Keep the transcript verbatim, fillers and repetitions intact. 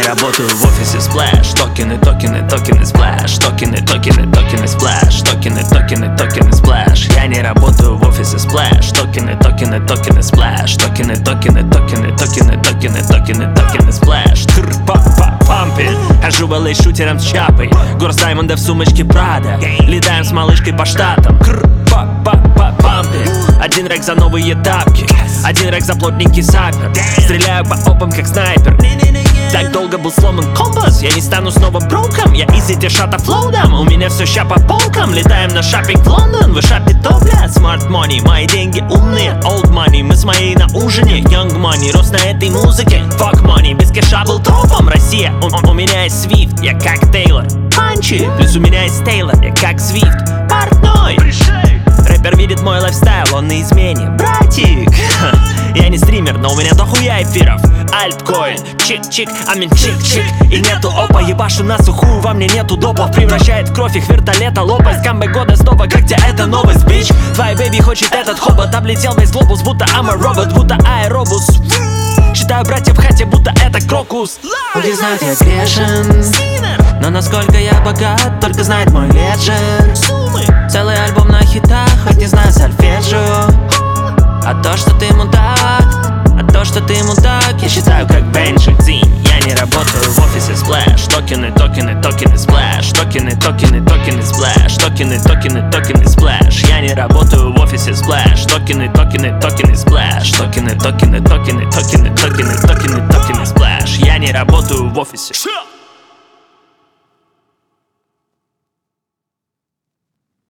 работаю в офисе Splash. Токены, токены, токены, Splash. Токены, токены, токены, Splash. Токены, токены, токены, Splash. Я не работаю в офисе Splash. Токены, токены, токены, Splash. Токены, токены, токены, токены, токены, токены, токены, Splash. Пампи, хожу в эл эй шутером с чапой. Горс даймондов в сумочке Прада. Летаем с малышкой по штатам. Пампи. Один рэк за новые тапки, один рэк за плотненький сапер. Стреляю по опам как снайпер. Так долго был сломан компас, я не стану снова броком. Я из этих шатов флоудом, у меня все ща по полкам. Летаем на шоппинг в Лондон, вы шапи то, блядь. Smart money, мои деньги умные. Old money, мы с моей на ужине. Young money, рос на этой музыке. Fuck money, без кэша был топом. Россия, у, у, у меня есть Swift, я как Тейлор. Панчи, плюс у меня есть Тейлор, я как Swift. Портной, рэпер видит мой лайфстайл, он на измене. Братик, я не стример, но у меня дохуя эфиров. Альткоин, чик-чик, амин чик-чик. И нету опа, ебашу на сухую, во мне нету допов. Превращает в кровь их вертолета, лопасть. Камбэк года снова, как тебе это новость, бич. Твоя бэби хочет этот хобот. Облетел весь глобус, будто I'm a robot, будто аэробус. Считаю братьев в хате, будто это крокус. Люди знают, я грешен, но насколько я богат, только знает мой ледженд. Целый альбом на хитах, хоть не знаю сольфеджио. А то, что ты мудак, а то, что ты мудак, я считаю как Бенджи Дзинь. Я не работаю в офисе Splash. Токены, токены, токены, Splash. Токены, токены, токены, Splash. Токены, токены, токены, Splash. Я не работаю в офисе Splash. Токены, токены, токены, Splash. Токены, токены, токены, токены, токены, токены, токены, Splash. Я не работаю в офисе.